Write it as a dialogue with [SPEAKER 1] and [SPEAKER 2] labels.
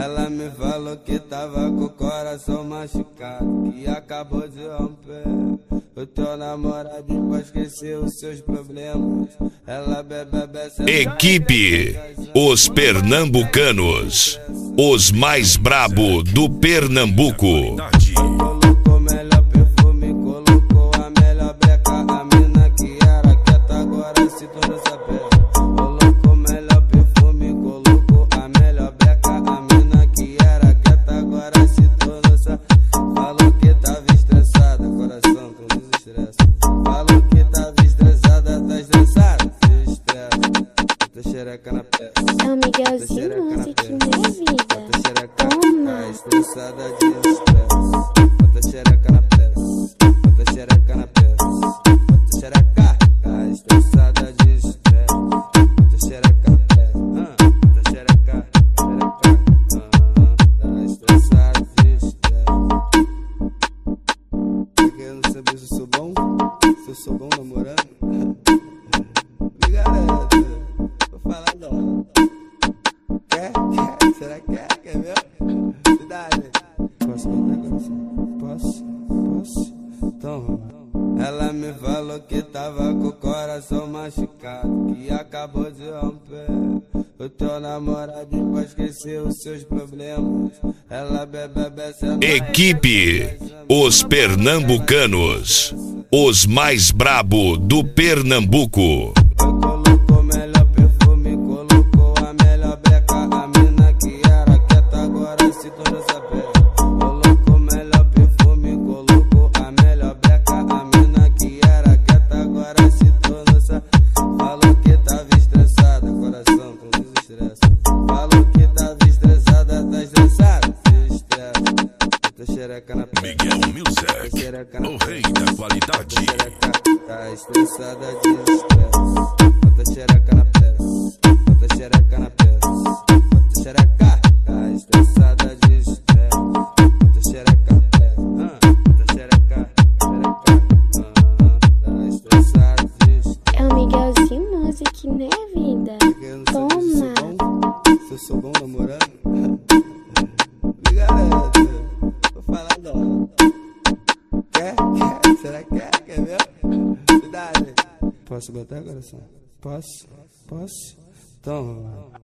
[SPEAKER 1] Ela me falou que tava com o coração machucado, que acabou de romper. O teu namorado pra esquecer os seus problemas. Ela bebe.
[SPEAKER 2] Equipe Os Pernambucanos, os mais brabo do Pernambuco.
[SPEAKER 1] Colocou o melhor perfume, colocou a melhor breca. A mina que era quieta agora se tornou sapé. Colocou o melhor perfume, colocou a melhor breca. A mina que era quieta agora se tornou sapé. Falou que tava estressada, coração todo desestressa. Falou que tava estressada, tá estressada, se estressa. Bota xereca na peça.
[SPEAKER 3] É o Miguelzinho, music, né, vida?
[SPEAKER 1] Bota xereca,
[SPEAKER 3] Toma.
[SPEAKER 1] tá estressada de estresse. Bota xereca na peça. Bota xereca na peça. Bota xereca, tá estressada de estresse. Bota xereca na peça. Bota xereca, tá estressada de estresse. Tá querendo saber se eu sou bom? Se eu sou bom namorando? Me garante. Tô falando. Quer? Será que quer? Quer mesmo? Cuidado. Posso botar coração? Posso? Então, ela me falou que tava com o coração machucado, que acabou de romper. O teu namorado pra esquecer os seus problemas. Ela bebe.
[SPEAKER 2] Equipe Os Pernambucanos, os mais brabo do Pernambuco.
[SPEAKER 1] Colocou o melhor perfume, colocou a melhor breca. A mina que era quieta agora se tornou sapé. Colocou o melhor perfume, colocou a melhor breca. A mina que era quieta agora se tornou sapé. Falou que tava estressada, coração todo desestressa. Falou que tava estressada, tá estressada, se estressa. Bota xereca na peça.
[SPEAKER 4] Miguel Music, o rei da qualidade.
[SPEAKER 1] Tá estressada de estresse. Bota xereca na peça. Bota xereca na peça. Bota xereca. Tá estressada de estresse. Bota xereca na peça. Bota xereca. Tá estressada de estresse.
[SPEAKER 3] É o Miguelzinho, music, né, vida? Toma.
[SPEAKER 1] Se eu sou bom namorando? Me garante. Tô falando. Quer? Será que quer? Quer mesmo? Cuidado. Posso botar coração? Posso? Então.